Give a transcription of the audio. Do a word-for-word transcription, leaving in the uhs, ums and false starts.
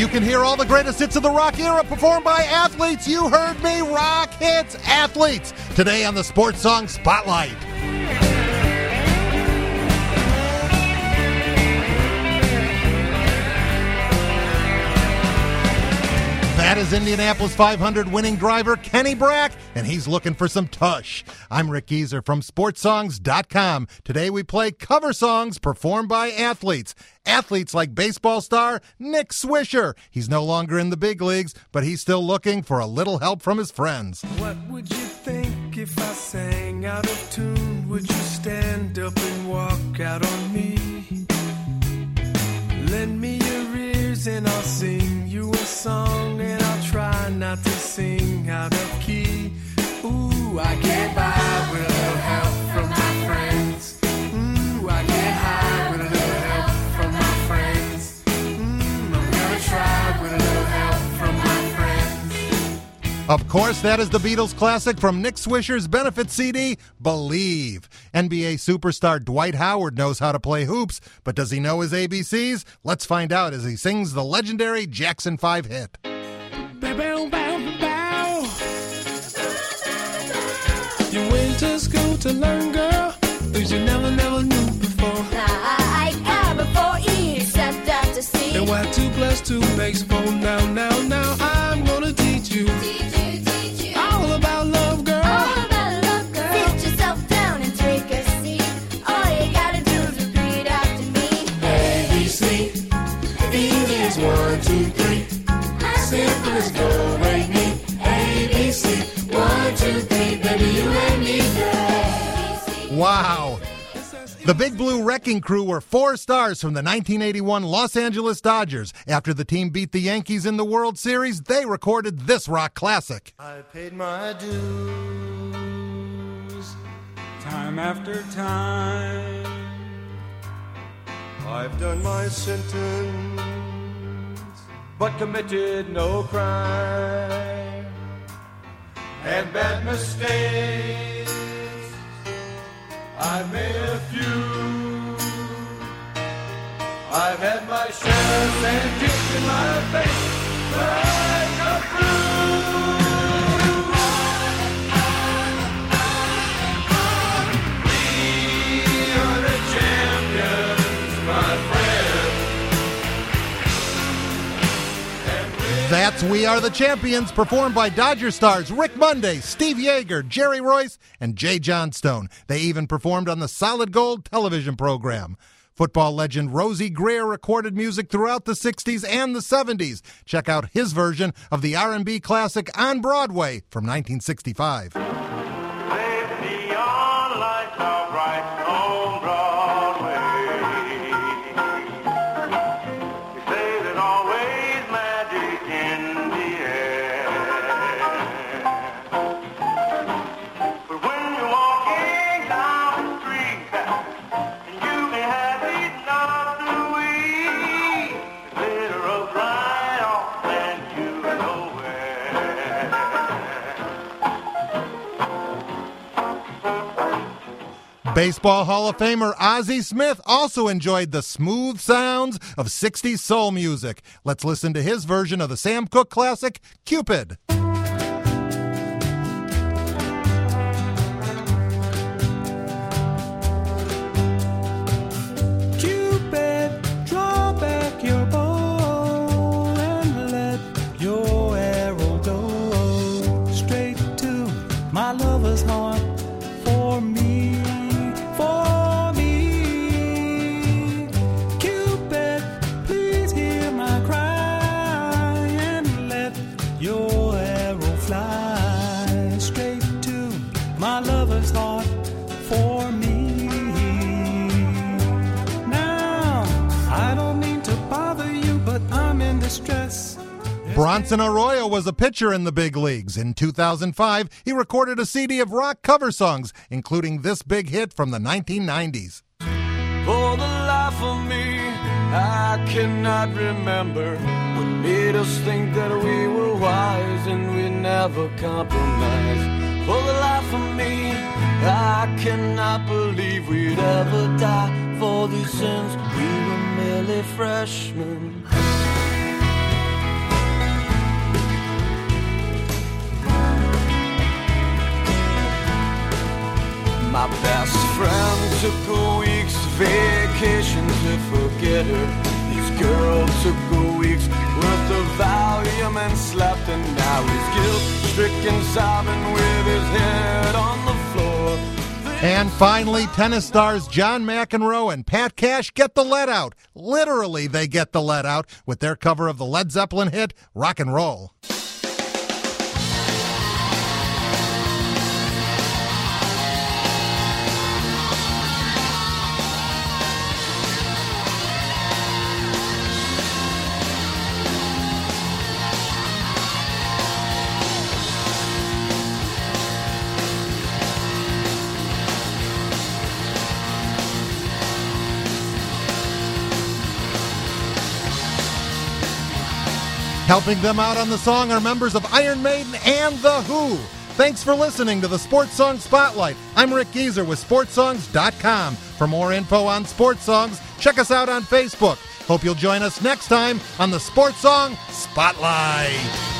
You can hear all the greatest hits of the rock era performed by athletes. You heard me, Rock Hits Athletes. Today on the Sports Song Spotlight. That is Indianapolis five hundred winning driver Kenny Brack, and he's looking for some tush. I'm Rick Geezer from sports songs dot com. Today we play cover songs performed by athletes. Athletes like baseball star Nick Swisher. He's no longer in the big leagues, but he's still looking for a little help from his friends. What would you think if I sang out of tune? Would you stand up and walk out on me? Lend me your ears and I'll sing you a song, and I'll try not to sing out of key. Ooh, I get by with a little help from my friends. Ooh, I get high with a little help from my friends. Ooh, I'm gonna try with a little help from my friends. Of course, that is the Beatles classic from Nick Swisher's benefit C D, Believe. N B A superstar Dwight Howard knows how to play hoops, but does he know his A B Cs? Let's find out as he sings the legendary Jackson five hit. Bow, bow, bow. You went to school to learn, girl, things you never, never knew before. Now I got before E stepped out to see. And why two plus two makes four. Now, now, now I'm gonna teach you. Teach you, teach you. All about love, girl. All about love, girl. Sit yourself down and take a seat. All you gotta do is repeat after me. A, B, C. B is one, two, three. Simple as go, rate me. A, B, C. One, two, three. Baby, you and me, girl. Wow. The Big Blue Wrecking Crew were four stars from the nineteen eighty-one Los Angeles Dodgers. After the team beat the Yankees in the World Series, they recorded this rock classic. I paid my dues Time after time, I've done my sentence, but committed no crime. and bad mistakes I've made a few. I've had my shares and kicks in my face, but I got through. We are the champions, my friend. That's We Are the Champions, performed by Dodger stars Rick Monday, Steve Yeager, Jerry Royce, and Jay Johnstone. They even performed on the Solid Gold television program. Football legend Rosie Greer recorded music throughout the sixties and the seventies. Check out his version of the R and B classic On Broadway from nineteen sixty-five. Baseball Hall of Famer Ozzie Smith also enjoyed the smooth sounds of sixties soul music. Let's listen to his version of the Sam Cooke classic, Cupid. Cupid, draw back your bow and let your arrow go straight to my lover's heart for me. For me, Cupid, please hear my cry and let your arrow fly straight to my lover's heart for me. Now, I don't mean to bother you, but I'm in distress. Bronson Arroyo was a pitcher in the big leagues. In two thousand five, he recorded a C D of rock cover songs, including this big hit from the nineteen nineties. For the life of me, I cannot remember what made us think that we were wise and we never compromised. For the life of me, I cannot believe we'd ever die for these sins. We were merely freshmen. My best friend took a week's vacation to forget her. His girl took a week's worth of Valium and slept, and now he's guilt-stricken, sobbing with his head on the floor. And finally, tennis stars John McEnroe and Pat Cash get the let out. Literally, they get the let out with their cover of the Led Zeppelin hit, Rock and Roll. Helping them out on the song are members of Iron Maiden and The Who. Thanks for listening to the Sports Song Spotlight. I'm Rick Gieser with sports songs dot com. For more info on sports songs, check us out on Facebook. Hope you'll join us next time on the Sports Song Spotlight.